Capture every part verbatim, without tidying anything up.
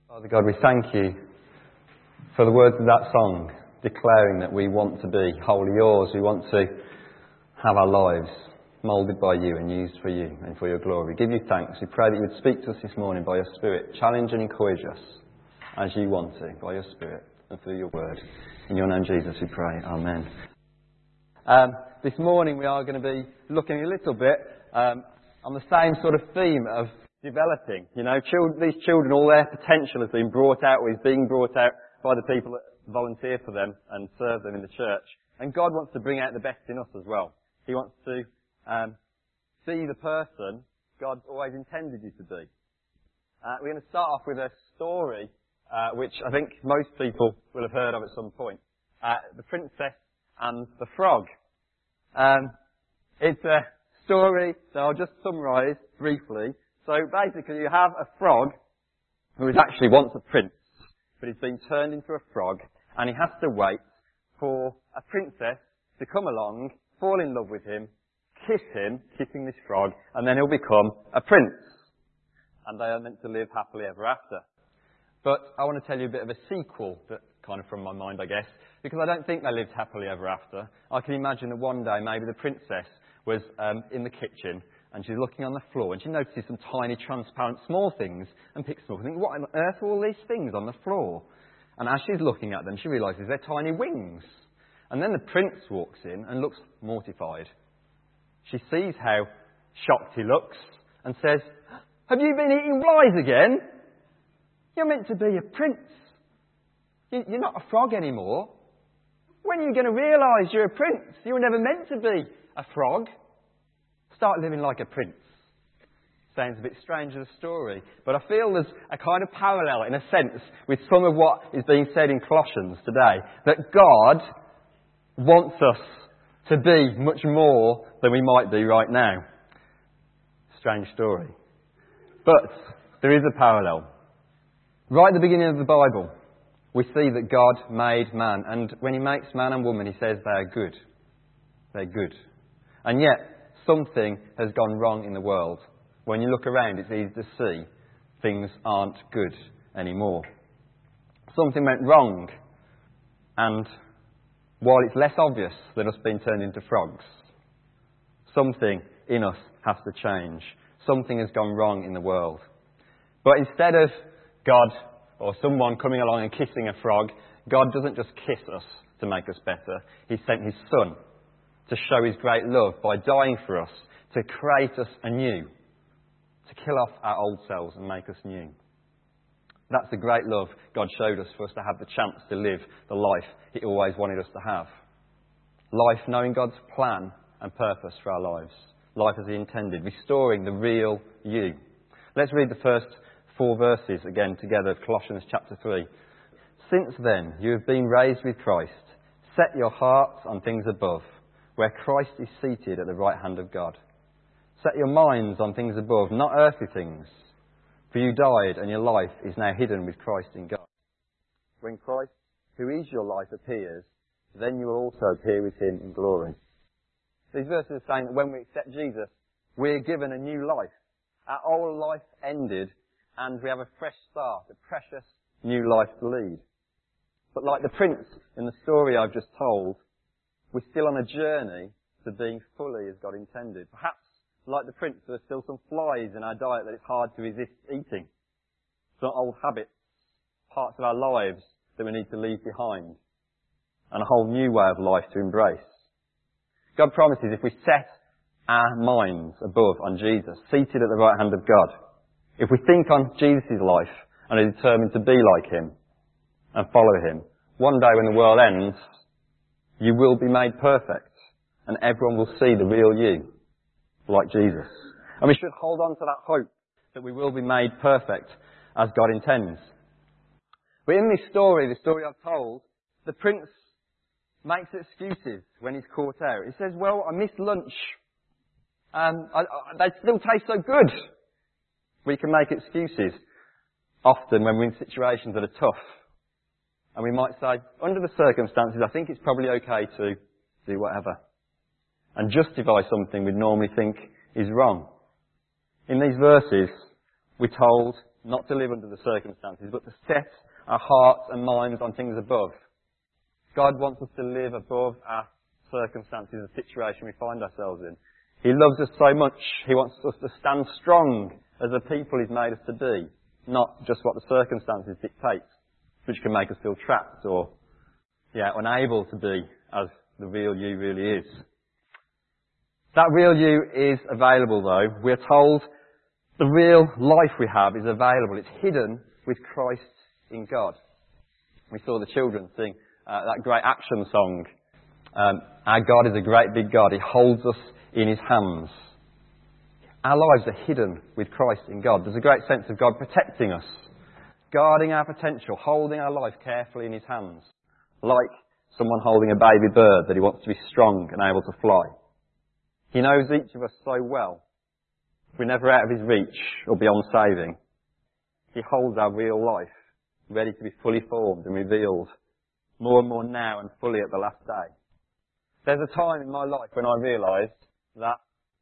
Father God, we thank you for the words of that song, declaring that we want to be wholly yours. We want to have our lives moulded by you and used for you and for your glory. We give you thanks. We pray that you would speak to us this morning by your Spirit, challenge and encourage us as you want to, by your Spirit and through your word. In your name, Jesus, we pray. Amen. Um, this morning we are going to be looking a little bit um, on the same sort of theme of developing. You know, children, these children, all their potential has been brought out, or is being brought out by the people that volunteer for them and serve them in the church. And God wants to bring out the best in us as well. He wants to um, see the person God's always intended you to be. Uh, we're going to start off with a story uh, which I think most people will have heard of at some point. Uh, the Princess and the Frog. Um, it's a story that I'll just summarise briefly. So basically you have a frog who is actually once a prince, but he's been turned into a frog, and he has to wait for a princess to come along, fall in love with him, kiss him, kissing this frog, and then he'll become a prince. And they are meant to live happily ever after. But I want to tell you a bit of a sequel, that kind of from my mind, I guess, because I don't think they lived happily ever after. I can imagine that one day maybe the princess was um, in the kitchen, and she's looking on the floor, and she notices some tiny, transparent, small things, and picks them up and thinks, what on earth are all these things on the floor? And as she's looking at them, she realises they're tiny wings. And then the prince walks in and looks mortified. She sees how shocked he looks and says, have you been eating flies again? You're meant to be a prince. You're not a frog anymore. When are you going to realise you're a prince? You were never meant to be a frog. Start living like a prince. Sounds a bit strange as a story, but I feel there's a kind of parallel, in a sense, with some of what is being said in Colossians today. That God wants us to be much more than we might be right now. Strange story. But there is a parallel. Right at the beginning of the Bible, we see that God made man, and when he makes man and woman, he says they are good. They're good. And yet, something has gone wrong in the world. When you look around, it's easy to see things aren't good anymore. Something went wrong, and while it's less obvious than us being turned into frogs, something in us has to change. Something has gone wrong in the world. But instead of God or someone coming along and kissing a frog, God doesn't just kiss us to make us better. He sent his Son to show his great love by dying for us, to create us anew, to kill off our old selves and make us new. That's the great love God showed us for us to have the chance to live the life he always wanted us to have. Life knowing God's plan and purpose for our lives. Life as he intended, restoring the real you. Let's read the first four verses again together of Colossians chapter three. Since then you have been raised with Christ. Set your hearts on things above, where Christ is seated at the right hand of God. Set your minds on things above, not earthly things. For you died, and your life is now hidden with Christ in God. When Christ, who is your life, appears, then you will also appear with him in glory. These verses are saying that when we accept Jesus, we're given a new life. Our old life ended, and we have a fresh start, a precious new life to lead. But like the prince in the story I've just told, we're still on a journey to being fully as God intended. Perhaps, like the prince, there are still some flies in our diet that it's hard to resist eating. Some old habits, parts of our lives that we need to leave behind, and a whole new way of life to embrace. God promises if we set our minds above on Jesus, seated at the right hand of God, if we think on Jesus' life and are determined to be like him and follow him, one day when the world ends, you will be made perfect, and everyone will see the real you, like Jesus. And we should hold on to that hope that we will be made perfect as God intends. But in this story, the story I've told, the prince makes excuses when he's caught out. He says, well, I missed lunch. Um, I, I, they still taste so good. We can make excuses often when we're in situations that are tough. And we might say, under the circumstances, I think it's probably okay to do whatever. And justify something we'd normally think is wrong. In these verses, we're told Not to live under the circumstances, but to set our hearts and minds on things above. God wants us to live above our circumstances, the situation we find ourselves in. He loves us so much, He wants us to stand strong as a people He's made us to be, not just what the circumstances dictate, which can make us feel trapped or, yeah, unable to be as the real you really is. That real you is available though. We're told the real life we have is available. It's hidden with Christ in God. We saw the children sing uh, that great action song. Um, our God is a great big God. He holds us in His hands. Our lives are hidden with Christ in God. There's a great sense of God protecting us, guarding our potential, holding our life carefully in His hands, like someone holding a baby bird that He wants to be strong and able to fly. He knows each of us so well. We're never out of His reach or beyond saving. He holds our real life, ready to be fully formed and revealed, more and more now and fully at the last day. There's a time in my life when I realised that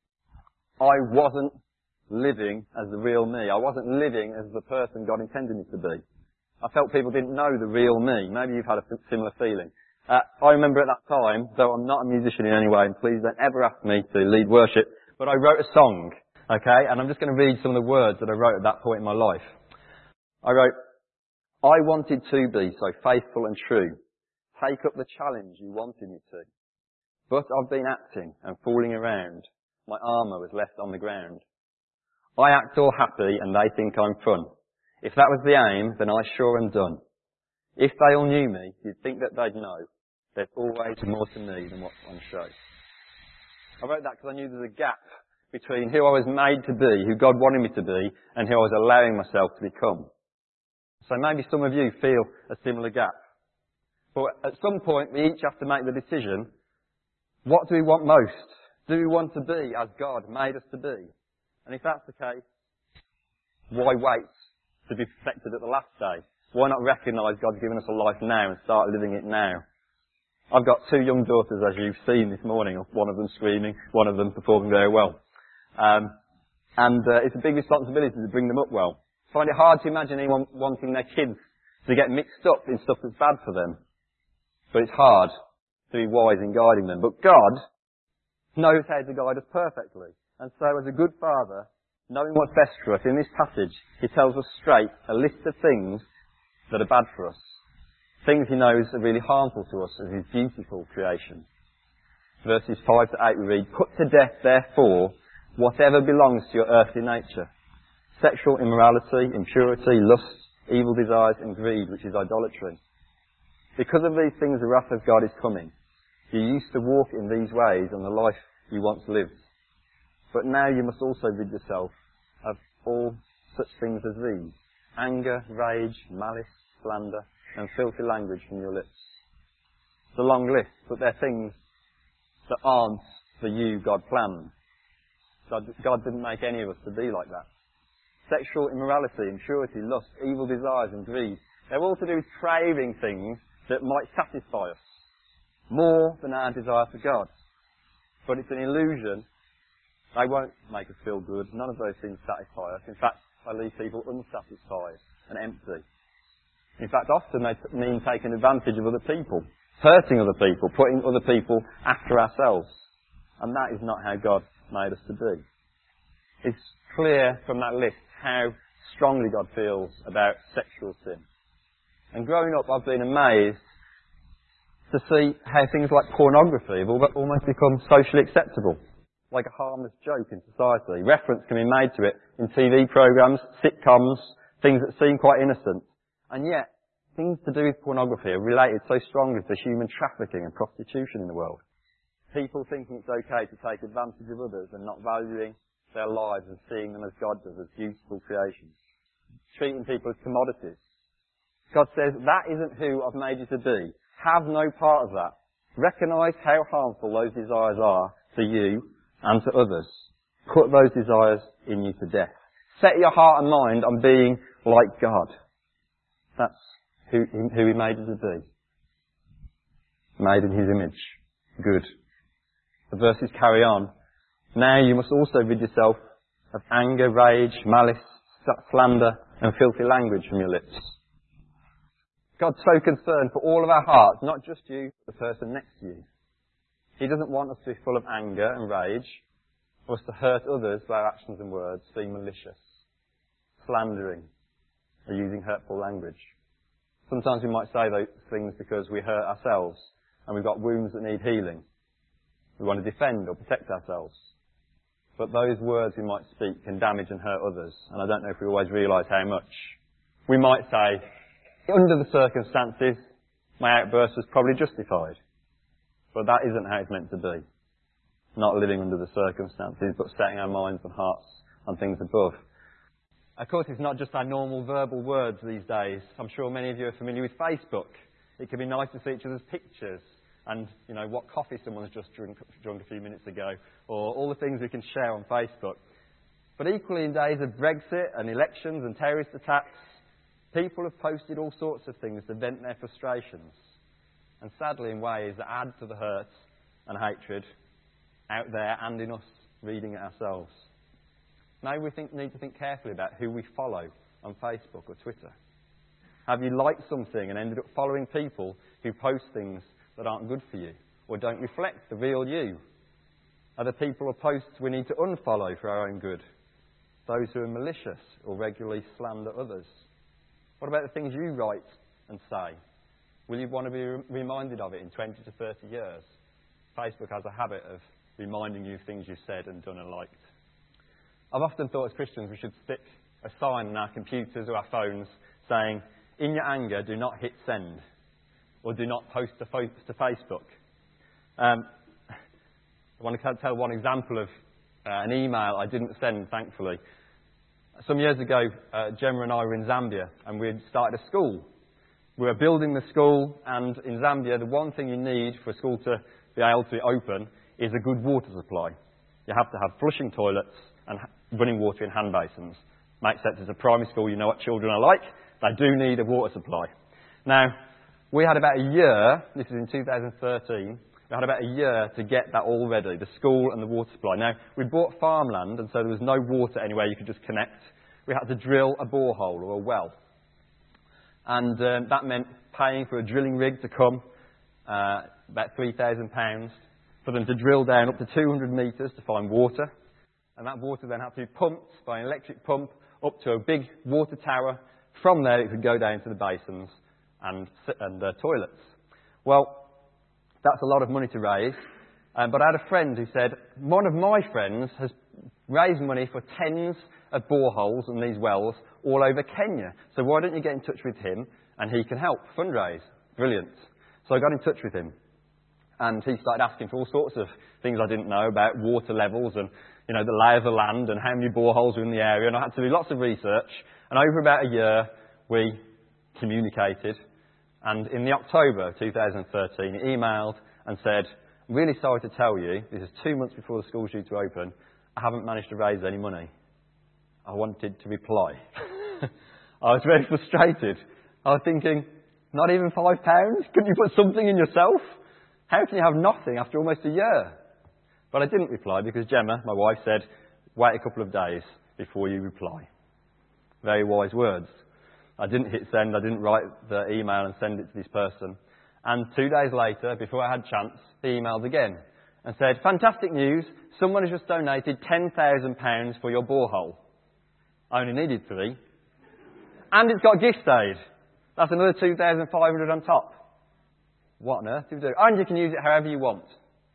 I wasn't living as the real me. I wasn't living as the person God intended me to be. I felt people didn't know the real me. Maybe you've had a similar feeling. Uh, I remember at that time, though I'm not a musician in any way, and please don't ever ask me to lead worship, but I wrote a song, okay? And I'm just going to read some of the words that I wrote at that point in my life. I wrote, I wanted to be so faithful and true, take up the challenge you wanted me to. But I've been acting and fooling around, my armour was left on the ground. I act all happy and they think I'm fun. If that was the aim, then I sure am done. If they all knew me, you'd think that they'd know there's always more to me than what's on show. I wrote that because I knew there was a gap between who I was made to be, who God wanted me to be, and who I was allowing myself to become. So maybe some of you feel a similar gap. But at some point, we each have to make the decision, what do we want most? Do we want to be as God made us to be? And if that's the case, why wait to be perfected at the last day? Why not recognise God's given us a life now and start living it now? I've got two young daughters, as you've seen this morning, one of them screaming, one of them performing very well. Um, and uh, it's a big responsibility to bring them up well. I find it hard to imagine anyone wanting their kids to get mixed up in stuff that's bad for them. But it's hard to be wise in guiding them. But God knows how to guide us perfectly. And so as a good father, knowing what's best for us, in this passage, He tells us straight a list of things that are bad for us. Things He knows are really harmful to us as His beautiful creation. Verses five to eight we read, Put to death, therefore, whatever belongs to your earthly nature. Sexual immorality, impurity, lust, evil desires and greed, which is idolatry. Because of these things the wrath of God is coming. You used to walk in these ways and the life you once lived. But now you must also rid yourself of all such things as these. Anger, rage, malice, slander, and filthy language from your lips. It's a long list, but they're things that aren't the you God planned. God, God didn't make any of us to be like that. Sexual immorality, impurity, lust, evil desires and greed. They're all to do with craving things that might satisfy us more than our desire for God. But it's an illusion. They won't make us feel good. None of those things satisfy us. In fact, they leave people unsatisfied and empty. In fact, often they mean taking advantage of other people, hurting other people, putting other people after ourselves. And that is not how God made us to be. It's clear from that list how strongly God feels about sexual sin. And growing up, I've been amazed to see how things like pornography have almost become socially acceptable, like a harmless joke in society. Reference can be made to it in T V programmes, sitcoms, things that seem quite innocent. And yet, things to do with pornography are related so strongly to human trafficking and prostitution in the world. People thinking it's okay to take advantage of others and not valuing their lives and seeing them as God does, as beautiful creations. Treating people as commodities. God says, that isn't who I've made you to be. Have no part of that. Recognise how harmful those desires are to you and to others. Put those desires in you to death. Set your heart and mind on being like God. That's who, who He made you to be. Made in His image. Good. The verses carry on. Now you must also rid yourself of anger, rage, malice, slander and filthy language from your lips. God's so concerned for all of our hearts, not just you, but the person next to you. He doesn't want us to be full of anger and rage, or us to hurt others by our actions and words, being malicious, slandering, or using hurtful language. Sometimes we might say those things because we hurt ourselves and we've got wounds that need healing. We want to defend or protect ourselves. But those words we might speak can damage and hurt others, and I don't know if we always realise how much. We might say, under the circumstances, my outburst was probably justified. But that isn't how it's meant to be. Not living under the circumstances, but setting our minds and hearts on things above. Of course, it's not just our normal verbal words these days. I'm sure many of you are familiar with Facebook. It can be nice to see each other's pictures and, you know, what coffee someone's just drunk, drunk a few minutes ago, or all the things we can share on Facebook. But equally in days of Brexit and elections and terrorist attacks, people have posted all sorts of things to vent their frustrations. And sadly in ways that add to the hurt and hatred out there and in us reading it ourselves. Now we think, need to think carefully about who we follow on Facebook or Twitter. Have you liked something and ended up following people who post things that aren't good for you or don't reflect the real you? Are there people or posts we need to unfollow for our own good? Those who are malicious or regularly slander others? What about the things you write and say? Will you want to be reminded of it in twenty to thirty years? Facebook has a habit of reminding you of things you've said and done and liked. I've often thought as Christians we should stick a sign on our computers or our phones saying, in your anger, do not hit send, or do not post to, fo- to Facebook. Um, I want to tell one example of uh, an email I didn't send, thankfully. Some years ago, uh, Gemma and I were in Zambia, and we'd started a school. We were building the school, and in Zambia, the one thing you need for a school to be able to be open is a good water supply. You have to have flushing toilets and running water in hand basins. Makes sense. It's a primary school, you know what children are like. They do need a water supply. Now, we had about a year, this is in two thousand thirteen, we had about a year to get that all ready, the school and the water supply. Now, we bought farmland, and so there was no water anywhere you could just connect. We had to drill a borehole or a well. And um, that meant paying for a drilling rig to come, uh, about three thousand pounds, for them to drill down up to two hundred metres to find water. And that water then had to be pumped by an electric pump up to a big water tower. From there it could go down to the basins and, and uh, toilets. Well, that's a lot of money to raise. Um, but I had a friend who said, one of my friends has raised money for tens of boreholes and these wells all over Kenya. So why don't you get in touch with him and he can help fundraise? Brilliant. So I got in touch with him. And he started asking for all sorts of things I didn't know about water levels and, you know, the lay of the land and how many boreholes were in the area. And I had to do lots of research. And over about a year, we communicated. And in the October of two thousand thirteen, he emailed and said, I'm really sorry to tell you, this is two months before the school's due to open, I haven't managed to raise any money. I wanted to reply. I was very frustrated. I was thinking, not even five pounds? Couldn't you put something in yourself? How can you have nothing after almost a year? But I didn't reply because Gemma, my wife, said, wait a couple of days before you reply. Very wise words. I didn't hit send, I didn't write the email and send it to this person. And two days later, before I had a chance, he emailed again and said, fantastic news, someone has just donated ten thousand pounds for your borehole. I only needed three. And it's got gift aid. That's another two thousand five hundred on top. What on earth do you do? And you can use it however you want.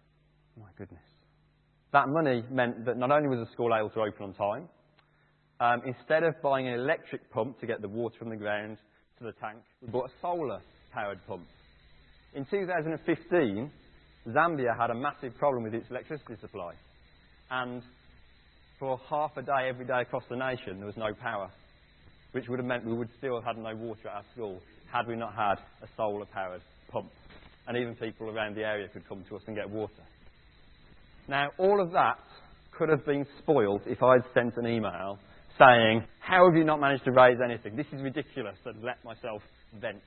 My goodness. That money meant that not only was the school able to open on time, um, instead of buying an electric pump to get the water from the ground to the tank, we bought a solar-powered pump. In two thousand fifteen, Zambia had a massive problem with its electricity supply. And for half a day, every day across the nation, there was no power, which would have meant we would still have had no water at our school had we not had a solar-powered pump. And even people around the area could come to us and get water. Now, all of that could have been spoiled if I'd sent an email saying, how have you not managed to raise anything? This is ridiculous, and let myself vent.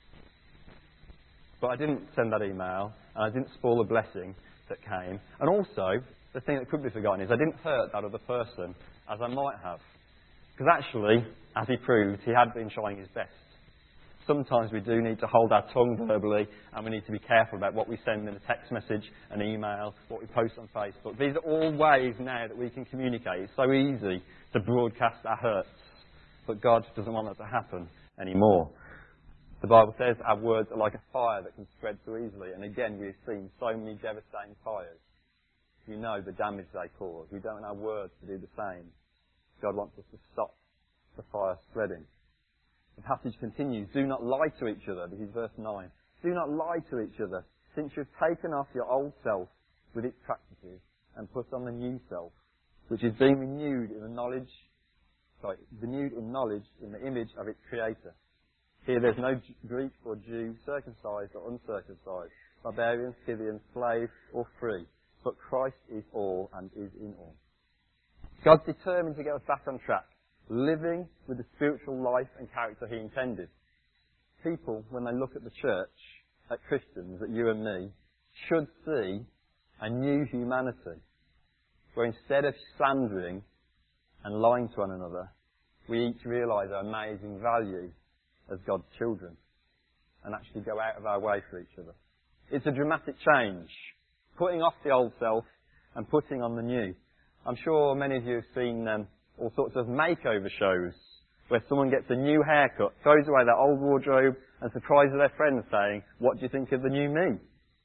But I didn't send that email, and I didn't spoil the blessing that came. And also, the thing that could be forgotten is I didn't hurt that other person as I might have. Because actually, as he proved, he had been trying his best. Sometimes we do need to hold our tongue verbally, and we need to be careful about what we send in a text message, an email, what we post on Facebook. These are all ways now that we can communicate. It's so easy to broadcast our hurts, but God doesn't want that to happen anymore. The Bible says our words are like a fire that can spread so easily, and again we've seen so many devastating fires. We know the damage they cause. We don't want our words to do the same. God wants us to stop the fire spreading. The passage continues, do not lie to each other. This is verse nine. Do not lie to each other, since you've taken off your old self with its practices and put on the new self, which is being renewed in the knowledge, sorry, renewed in knowledge in the image of its Creator. Here there's no Greek or Jew, circumcised or uncircumcised, barbarian, Scythian, slave or free, but Christ is all and is in all. God's determined to get us back on track, living with the spiritual life and character He intended. People, when they look at the church, at Christians, at you and me, should see a new humanity, where instead of slandering and lying to one another, we each realise our amazing value as God's children and actually go out of our way for each other. It's a dramatic change, putting off the old self and putting on the new. I'm sure many of you have seen um, all sorts of makeover shows where someone gets a new haircut, throws away their old wardrobe and surprises their friends saying, what do you think of the new me?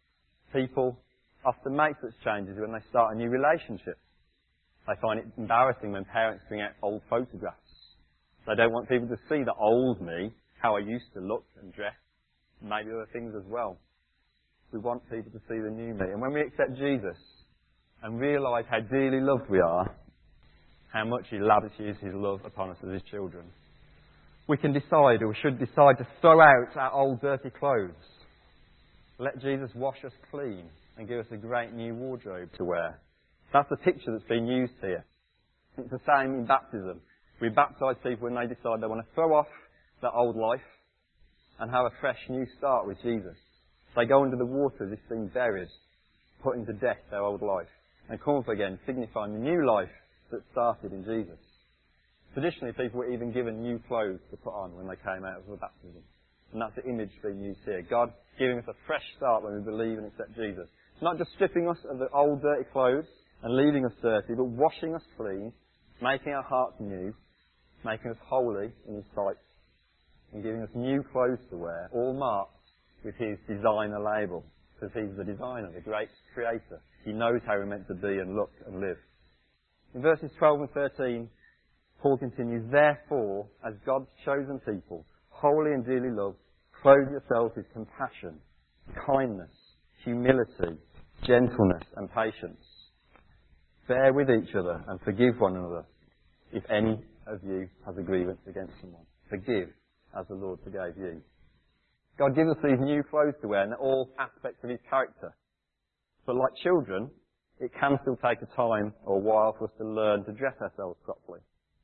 People often make such changes when they start a new relationship. They find it embarrassing when parents bring out old photographs. They don't want people to see the old me, how I used to look and dress, maybe other things as well. We want people to see the new me. And when we accept Jesus and realise how dearly loved we are, how much He lavishes His love upon us as His children, we can decide, or we should decide, to throw out our old dirty clothes. Let Jesus wash us clean and give us a great new wardrobe to wear. That's the picture that's being used here. It's the same in baptism. We baptise people when they decide they want to throw off their old life and have a fresh new start with Jesus. They go under the water as if being buried, putting to death their old life, and come up again, signifying the new life that started in Jesus. Traditionally, people were even given new clothes to put on when they came out of the baptism. And that's the image being used here. God giving us a fresh start when we believe and accept Jesus. It's not just stripping us of the old dirty clothes and leaving us dirty, but washing us clean, making our hearts new, making us holy in His sight, and giving us new clothes to wear, all marked with His designer label, because He's the designer, the great Creator. He knows how we're meant to be and look and live. In verses twelve and thirteen, Paul continues, therefore, as God's chosen people, holy and dearly loved, clothe yourselves with compassion, kindness, humility, gentleness and patience. Bear with each other and forgive one another if any of you has a grievance against someone. Forgive as the Lord forgave you. God gives us these new clothes to wear in all aspects of His character. But like children, it can still take a time or a while for us to learn to dress ourselves properly.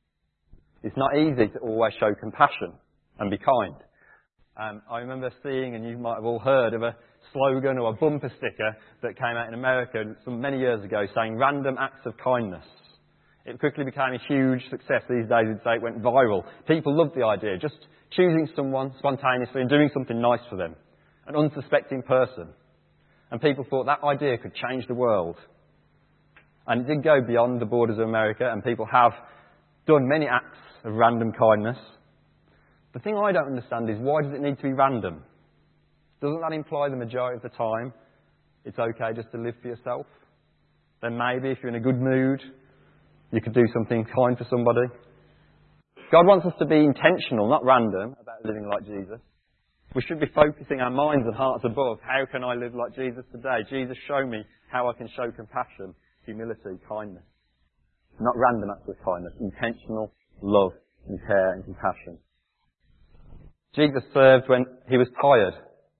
It's not easy to always show compassion and be kind. Um, I remember seeing, and you might have all heard, of a slogan or a bumper sticker that came out in America some many years ago saying random acts of kindness. It quickly became a huge success. These days we'd say it went viral. People loved the idea, just choosing someone spontaneously and doing something nice for them. An unsuspecting person. And people thought that idea could change the world. And it did go beyond the borders of America, and people have done many acts of random kindness. The thing I don't understand is, why does it need to be random? Doesn't that imply the majority of the time it's okay just to live for yourself? Then maybe if you're in a good mood, you could do something kind for somebody. God wants us to be intentional, not random, about living like Jesus. We should be focusing our minds and hearts above. How can I live like Jesus today? Jesus, show me how I can show compassion, humility, kindness. Not random acts of kindness, intentional love and care and compassion. Jesus served when He was tired.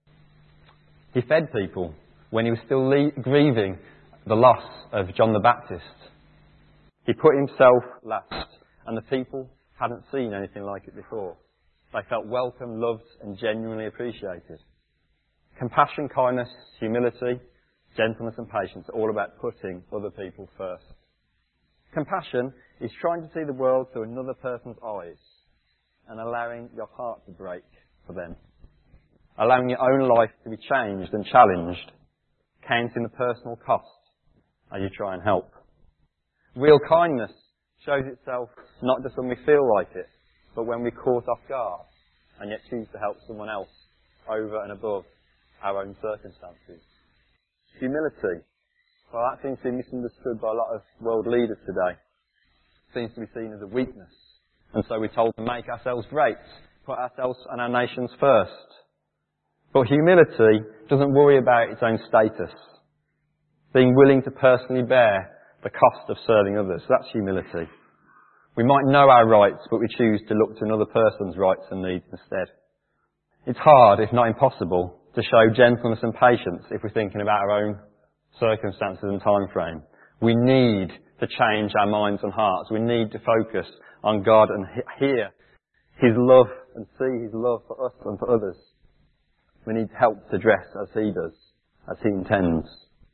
He fed people when He was still le- grieving the loss of John the Baptist. He put Himself last, and the people hadn't seen anything like it before. They felt welcome, loved and genuinely appreciated. Compassion, kindness, humility, gentleness and patience are all about putting other people first. Compassion is trying to see the world through another person's eyes and allowing your heart to break for them. Allowing your own life to be changed and challenged, counting the personal cost as you try and help. Real kindness shows itself not just when we feel like it, but when we're caught off guard and yet choose to help someone else over and above our own circumstances. Humility, well, that seems to be misunderstood by a lot of world leaders today. It seems to be seen as a weakness. And so we're told to make ourselves great, put ourselves and our nations first. But humility doesn't worry about its own status. Being willing to personally bear the cost of serving others. That's humility. We might know our rights, but we choose to look to another person's rights and needs instead. It's hard, if not impossible, to show gentleness and patience if we're thinking about our own circumstances and time frame. We need to change our minds and hearts. We need to focus on God and hear His love and see His love for us and for others. We need help to dress as He does, as He intends.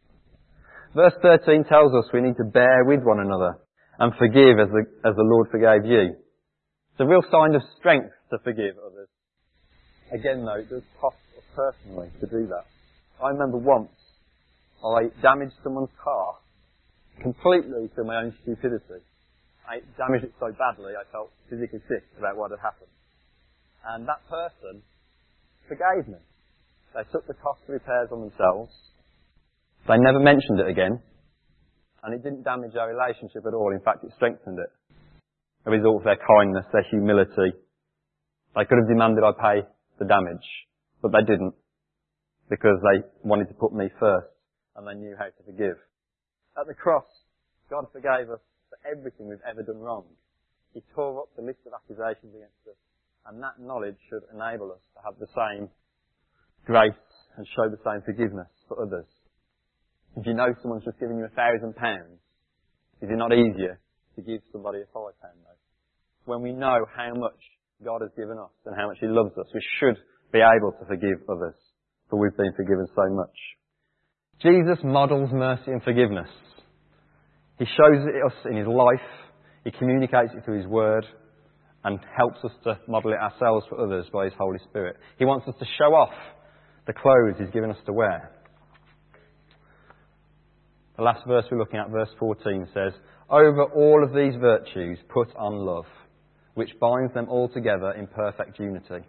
Verse thirteen tells us we need to bear with one another and forgive as the, as the Lord forgave you. It's a real sign of strength to forgive others. Again though, it does cost us personally to do that. I remember once I damaged someone's car completely through my own stupidity. I damaged it so badly I felt physically sick about what had happened. And that person forgave me. They took the cost of repairs on themselves. They never mentioned it again. And it didn't damage our relationship at all. In fact, it strengthened it. A result of their kindness, their humility. They could have demanded I pay the damage, but they didn't. Because they wanted to put me first. And they knew how to forgive. At the cross, God forgave us for everything we've ever done wrong. He tore up the list of accusations against us. And that knowledge should enable us to have the same grace and show the same forgiveness for others. If you know someone's just given you a thousand pounds, is it not easier to give somebody a five pound note? When we know how much God has given us and how much He loves us, we should be able to forgive others, for we've been forgiven so much. Jesus models mercy and forgiveness. He shows it us in His life, He communicates it through His word, and helps us to model it ourselves for others by His Holy Spirit. He wants us to show off the clothes He's given us to wear. The last verse we're looking at, verse fourteen, says, "Over all of these virtues put on love, which binds them all together in perfect unity."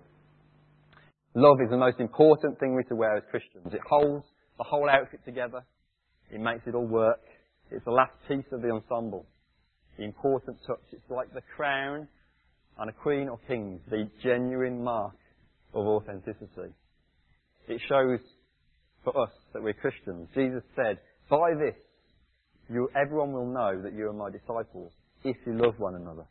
Love is the most important thing we're to wear as Christians. It holds the whole outfit together. It makes it all work. It's the last piece of the ensemble. The important touch. It's like the crown on a queen or king, the genuine mark of authenticity. It shows for us that we're Christians. Jesus said, "By this, you, everyone will know that you are my disciples, if you love one another."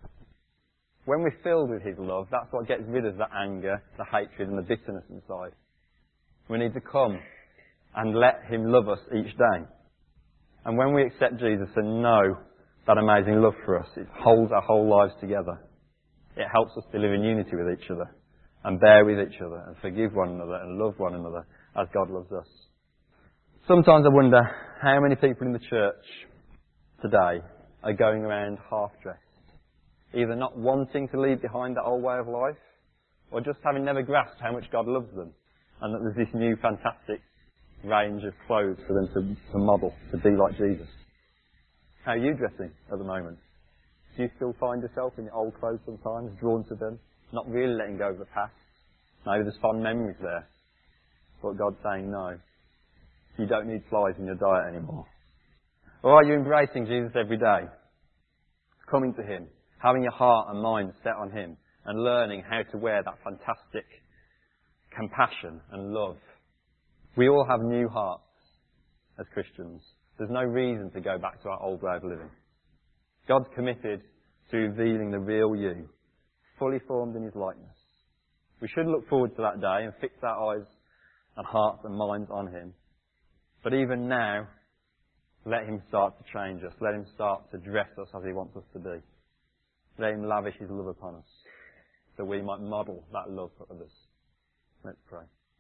When we're filled with His love, that's what gets rid of the anger, the hatred and the bitterness inside. We need to come and let Him love us each day. And when we accept Jesus and know that amazing love for us, it holds our whole lives together. It helps us to live in unity with each other and bear with each other and forgive one another and love one another as God loves us. Sometimes I wonder how many people in the church today are going around half-dressed, either not wanting to leave behind that old way of life, or just having never grasped how much God loves them, and that there's this new fantastic range of clothes for them to, to model, to be like Jesus. How are you dressing at the moment? Do you still find yourself in your old clothes sometimes, drawn to them, not really letting go of the past? Maybe there's fond memories there, but God's saying no. You don't need flies in your diet anymore. Or are you embracing Jesus every day? Coming to Him, having your heart and mind set on Him, and learning how to wear that fantastic compassion and love. We all have new hearts as Christians. There's no reason to go back to our old way of living. God's committed to revealing the real you, fully formed in His likeness. We should look forward to that day and fix our eyes and hearts and minds on Him. But even now, let Him start to change us. Let Him start to dress us as He wants us to be. Let Him lavish His love upon us, so we might model that love for others. Let's pray.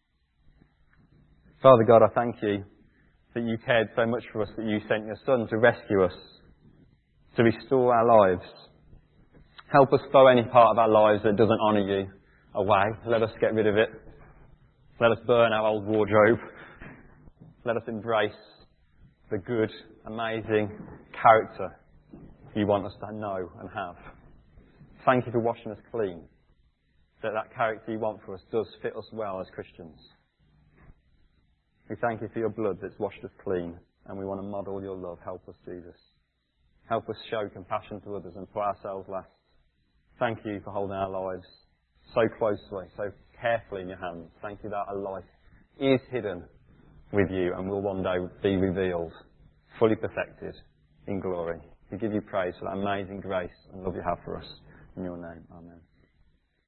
Father God, I thank You that You cared so much for us that You sent Your Son to rescue us, to restore our lives. Help us throw any part of our lives that doesn't honour you away. Let us get rid of it. Let us burn our old wardrobe. Let us embrace the good, amazing character you want us to know and have. Thank you for washing us clean, that that character you want for us does fit us well as Christians. We thank you for your blood that's washed us clean, and we want to model your love. Help us, Jesus. Help us show compassion to others and put ourselves last. Thank you for holding our lives so closely, so carefully in your hands. Thank you that our life is hidden with you and will one day be revealed, fully perfected in glory. We give you praise for that amazing grace and love you have for us. In your name, amen.